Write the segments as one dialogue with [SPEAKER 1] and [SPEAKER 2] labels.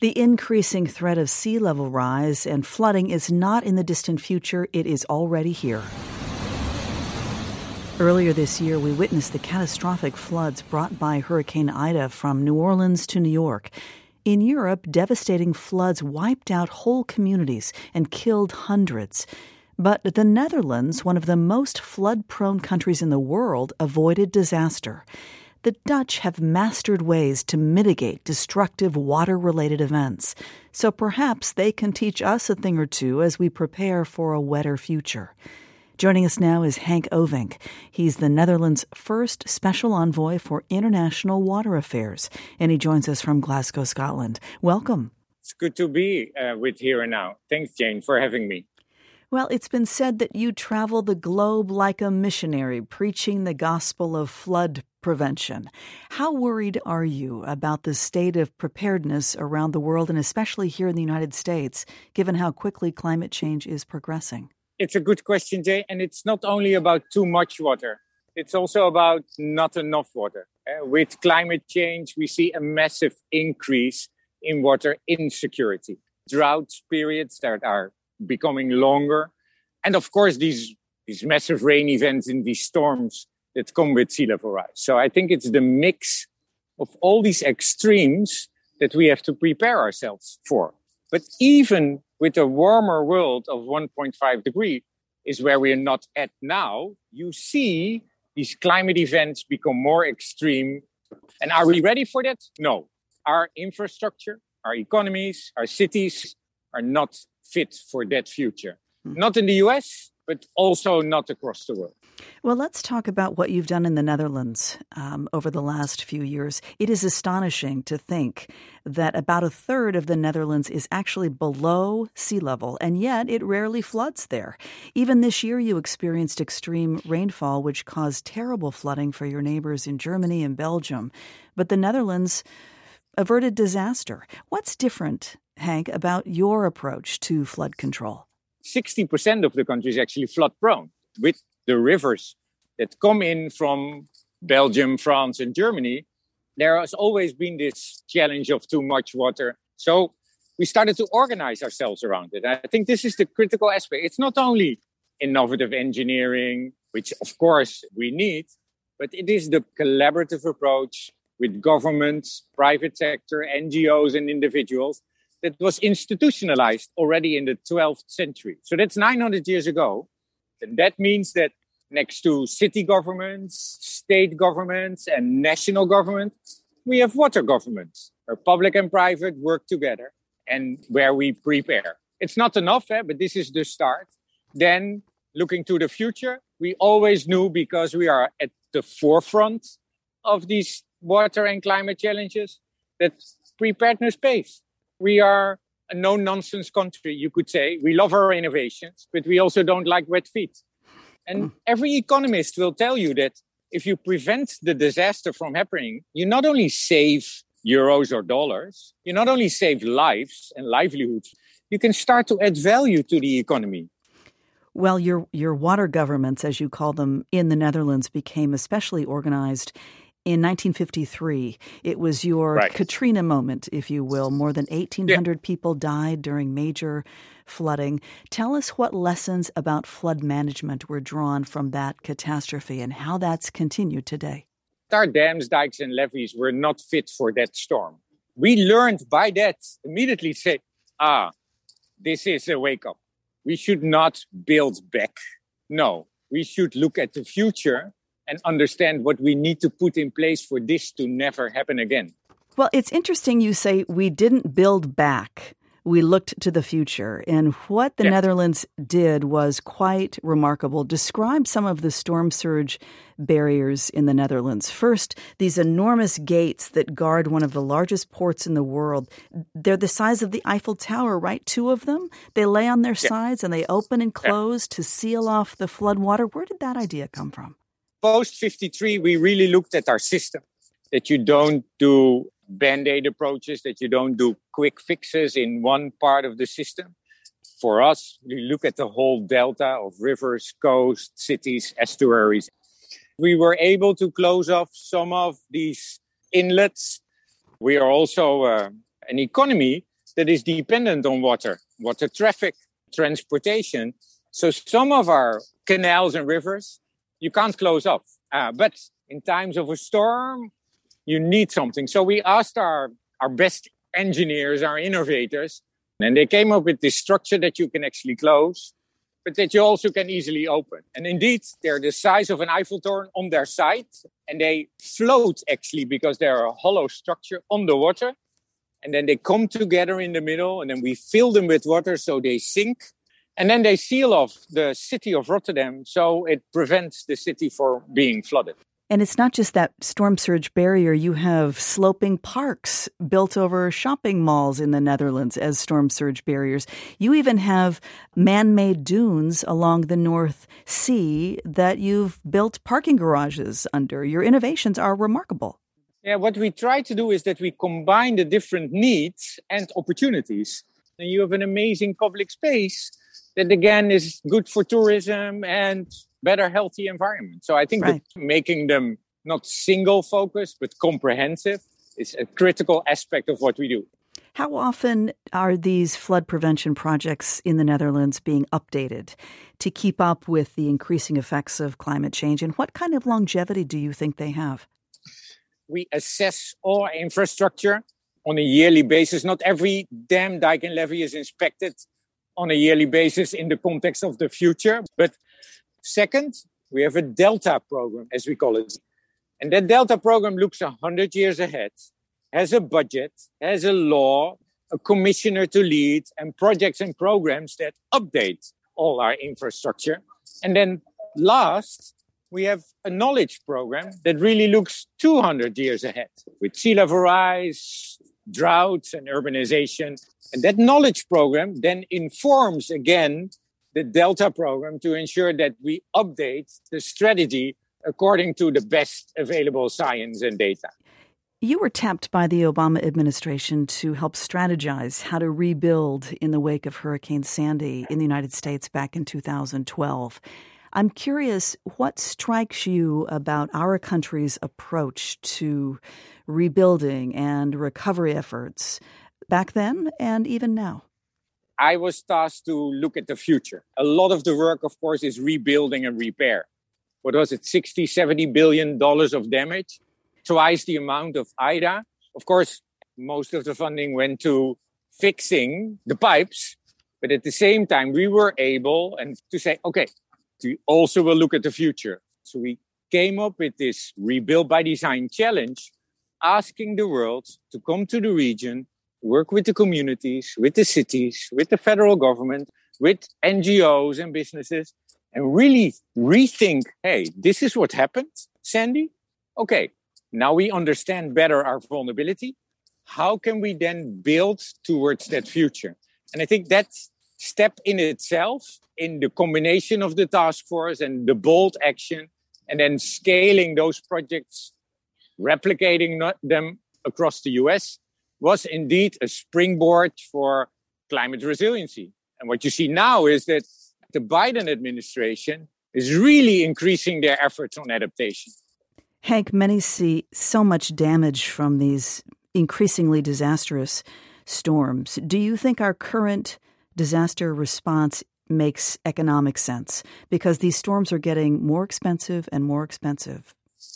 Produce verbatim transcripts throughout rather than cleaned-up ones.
[SPEAKER 1] The increasing threat of sea level rise and flooding is not in the distant future, it is already here. Earlier this year, we witnessed the catastrophic floods brought by Hurricane Ida from New Orleans to New York. In Europe, devastating floods wiped out whole communities and killed hundreds. But the Netherlands, one of the most flood-prone countries in the world, avoided disaster. The Dutch have mastered ways to mitigate destructive water-related events. So perhaps they can teach us a thing or two as we prepare for a wetter future. Joining us now is Henk Ovink. He's the Netherlands' first special envoy for international water affairs, and he joins us from Glasgow, Scotland. Welcome.
[SPEAKER 2] It's good to be uh, with Here and Now. Thanks, Jane, for having me.
[SPEAKER 1] Well, it's been said that you travel the globe like a missionary, preaching the gospel of flood prevention. How worried are you about the state of preparedness around the world, and especially here in the United States, given how quickly climate change is progressing?
[SPEAKER 2] It's a good question, Jay, and it's not only about too much water. It's also about not enough water. Uh, with climate change, we see a massive increase in water insecurity. Drought periods that are becoming longer. And of course, these, these massive rain events and these storms that come with sea level rise. So I think it's the mix of all these extremes that we have to prepare ourselves for. But even with a warmer world of one point five degree is where we are not at now, you see these climate events become more extreme. And are we ready for that? No. Our infrastructure, our economies, our cities are not fit for that future. Not in the U S, but also not across the world.
[SPEAKER 1] Well, let's talk about what you've done in the Netherlands um, over the last few years. It is astonishing to think that about a third of the Netherlands is actually below sea level, and yet it rarely floods there. Even this year, you experienced extreme rainfall, which caused terrible flooding for your neighbors in Germany and Belgium. But the Netherlands averted disaster. What's different, Henk, about your approach to flood control?
[SPEAKER 2] sixty percent of the country is actually flood prone. With the rivers that come in from Belgium, France, and Germany, there has always been this challenge of too much water. So we started to organize ourselves around it. I think this is the critical aspect. It's not only innovative engineering, which of course we need, but it is the collaborative approach with governments, private sector, N G Os, and individuals that was institutionalized already in the twelfth century. So that's nine hundred years ago. And that means that next to city governments, state governments, and national governments, we have water governments, where public and private work together and where we prepare. It's not enough, eh, but this is the start. Then, looking to the future, we always knew, because we are at the forefront of these water and climate challenges, that preparedness pays. We are a no-nonsense country, you could say. We love our innovations, but we also don't like wet feet. And mm. every economist will tell you that if you prevent the disaster from happening, you not only save euros or dollars, you not only save lives and livelihoods, you can start to add value to the economy.
[SPEAKER 1] Well, your your water governments, as you call them, in the Netherlands became especially organized in nineteen fifty-three. It was your
[SPEAKER 2] right.
[SPEAKER 1] Katrina moment, if you will. More than eighteen hundred yeah. people died during major flooding. Tell us what lessons about flood management were drawn from that catastrophe and how that's continued today.
[SPEAKER 2] Our dams, dikes, and levees were not fit for that storm. We learned by that immediately to say, ah, this is a wake-up. We should not build back. No, we should look at the future and understand what we need to put in place for this to never happen again.
[SPEAKER 1] Well, it's interesting you say we didn't build back. We looked to the future. And what the yes. Netherlands did was quite remarkable. Describe some of the storm surge barriers in the Netherlands. First, these enormous gates that guard one of the largest ports in the world. They're the size of the Eiffel Tower, right? Two of them. They lay on their yeah. sides and they open and close yeah. to seal off the flood water. Where did that idea come from?
[SPEAKER 2] Post fifty-three, we really looked at our system, that you don't do Band-Aid approaches, that you don't do quick fixes in one part of the system. For us, we look at the whole delta of rivers, coast, cities, estuaries. We were able to close off some of these inlets. We are also uh, an economy that is dependent on water, water traffic, transportation. So some of our canals and rivers, you can't close off. Uh, but in times of a storm, you need something. So we asked our, our best engineers, our innovators, and they came up with this structure that you can actually close, but that you also can easily open. And indeed, they're the size of an Eiffel Tower on their side, and they float actually because they're a hollow structure on the water. And then they come together in the middle, and then we fill them with water so they sink. And then they seal off the city of Rotterdam, so it prevents the city from being flooded.
[SPEAKER 1] And it's not just that storm surge barrier. You have sloping parks built over shopping malls in the Netherlands as storm surge barriers. You even have man-made dunes along the North Sea that you've built parking garages under. Your innovations are remarkable.
[SPEAKER 2] Yeah, what we try to do is that we combine the different needs and opportunities. And you have an amazing public space that, again, is good for tourism and better, healthy environment. So I think right. that making them not single focused, but comprehensive is a critical aspect of what we do.
[SPEAKER 1] How often are these flood prevention projects in the Netherlands being updated to keep up with the increasing effects of climate change? And what kind of longevity do you think they have?
[SPEAKER 2] We assess all our infrastructure on a yearly basis. Not every dam, dike and levee is inspected on a yearly basis in the context of the future. But second, we have a Delta program, as we call it. And that Delta program looks one hundred years ahead, has a budget, has a law, a commissioner to lead, and projects and programs that update all our infrastructure. And then last, we have a knowledge program that really looks two hundred years ahead with sea level rise, droughts, and urbanization. And that knowledge program then informs, again, the Delta program to ensure that we update the strategy according to the best available science and data.
[SPEAKER 1] You were tapped by the Obama administration to help strategize how to rebuild in the wake of Hurricane Sandy in the United States back in two thousand twelve. I'm curious, what strikes you about our country's approach to rebuilding and recovery efforts back then and even now?
[SPEAKER 2] I was tasked to look at the future. A lot of the work, of course, is rebuilding and repair. What was it, sixty, seventy billion dollars of damage? Twice the amount of Ida. Of course, most of the funding went to fixing the pipes. But at the same time, we were able and to say, okay, we also will look at the future. So we came up with this Rebuild by Design challenge, asking the world to come to the region, work with the communities, with the cities, with the federal government, with N G Os and businesses, and really rethink, hey, this is what happened, Sandy. Okay, now we understand better our vulnerability. How can we then build towards that future? And I think that step in itself, in the combination of the task force and the bold action, and then scaling those projects, replicating them across the U S, was indeed a springboard for climate resiliency. And what you see now is that the Biden administration is really increasing their efforts on adaptation.
[SPEAKER 1] Henk, many see so much damage from these increasingly disastrous storms. Do you think our current disaster response makes economic sense? Because these storms are getting more expensive and more expensive.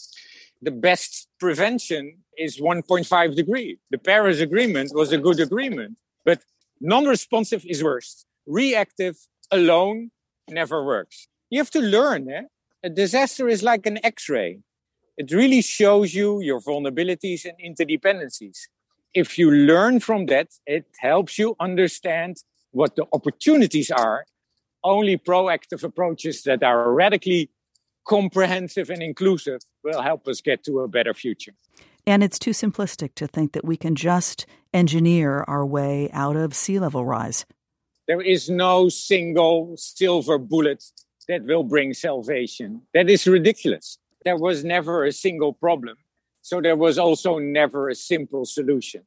[SPEAKER 2] The best prevention is one point five degree. The Paris Agreement was a good agreement, but non-responsive is worse. Reactive alone never works. You have to learn. Eh? A disaster is like an X-ray. It really shows you your vulnerabilities and interdependencies. If you learn from that, it helps you understand what the opportunities are. Only proactive approaches that are radically comprehensive and inclusive will help us get to a better future.
[SPEAKER 1] And it's too simplistic to think that we can just engineer our way out of sea level rise.
[SPEAKER 2] There is no single silver bullet that will bring salvation. That is ridiculous. There was never a single problem, so there was also never a simple solution.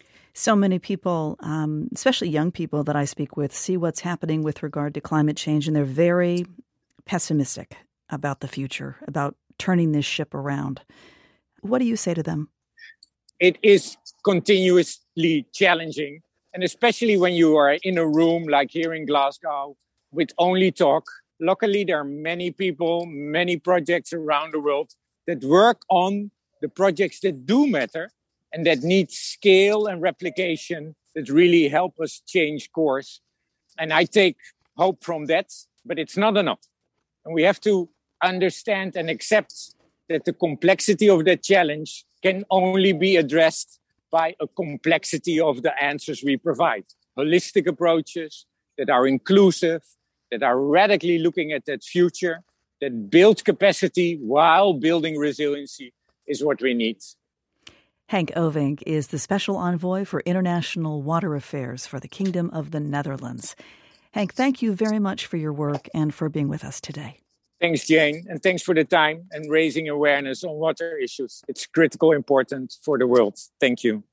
[SPEAKER 1] So many people, um, especially young people that I speak with, see what's happening with regard to climate change, and they're very pessimistic about the future, about turning this ship around. What do you say to them?
[SPEAKER 2] It is continuously challenging And especially when you are in a room like here in Glasgow with only talk. Luckily, there are many people, many projects around the world that work on the projects that do matter and that need scale and replication that really help us change course. And I take hope from that, but it's not enough. And we have to understand and accept that the complexity of that challenge can only be addressed by a complexity of the answers we provide. Holistic approaches that are inclusive, that are radically looking at that future, that build capacity while building resiliency is what we need.
[SPEAKER 1] Henk Ovink is the Special Envoy for International Water Affairs for the Kingdom of the Netherlands. Henk, thank you very much for your work and for being with us today.
[SPEAKER 2] Thanks, Jane, and thanks for the time and raising awareness on water issues. It's critical important for the world. Thank you.